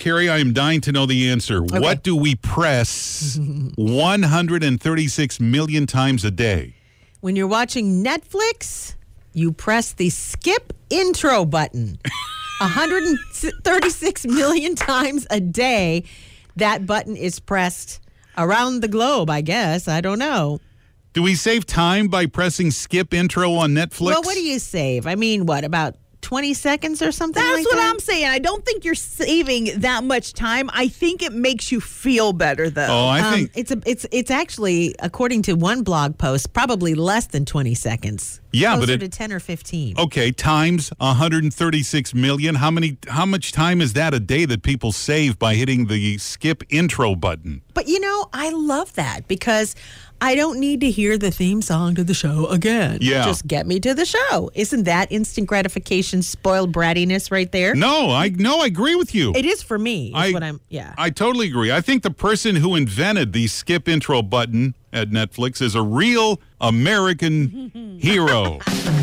Carrie, I am dying to know the answer. Okay. What do we press 136 million times a day? When you're watching Netflix, you press the skip intro button. 136 million times a day, that button is pressed around the globe, I guess. I don't know. Do we save time by pressing skip intro on Netflix? Well, what do you save? I mean, what, about 20 seconds or something That's like what that? I'm saying. I don't think you're saving that much time. I think it makes you feel better, though. Oh, I think It's actually, according to one blog post, probably less than 20 seconds. Yeah, Closer but to 10 or 15. Okay, times 136 million. How much time is that a day that people save by hitting the skip intro button? But I love that because I don't need to hear the theme song to the show again. Yeah. Just get me to the show. Isn't that instant gratification, spoiled brattiness right there? No, I agree with you. It is for me. I totally agree. I think the person who invented the skip intro button at Netflix is a real American hero.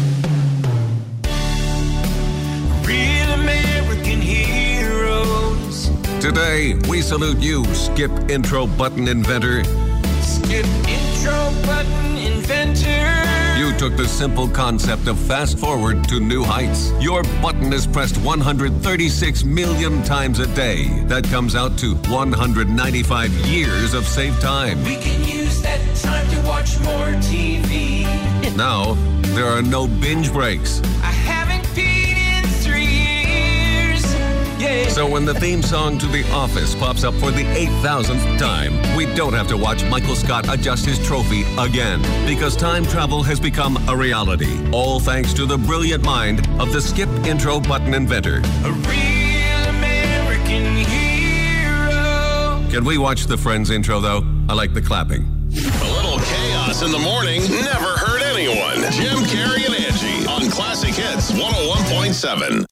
Real American heroes. Today, we salute you, skip intro button inventor. Skip intro button inventor. You took the simple concept of fast forward to new heights. Your button is pressed 136 million times a day. That comes out to 195 years of saved time. We can use that time to watch more TV. Now, there are no binge breaks. I haven't peed in 3 years. Yeah. So when the theme song to The Office pops up for the 8,000th time, we don't have to watch Michael Scott adjust his trophy again, because time travel has become a reality, all thanks to the brilliant mind of the skip intro button inventor. A real American hero. Can we watch the Friends intro, though? I like the clapping. A little chaos in the morning never hurt anyone. Jim, Carrie, and Angie on Classic Hits 101.7.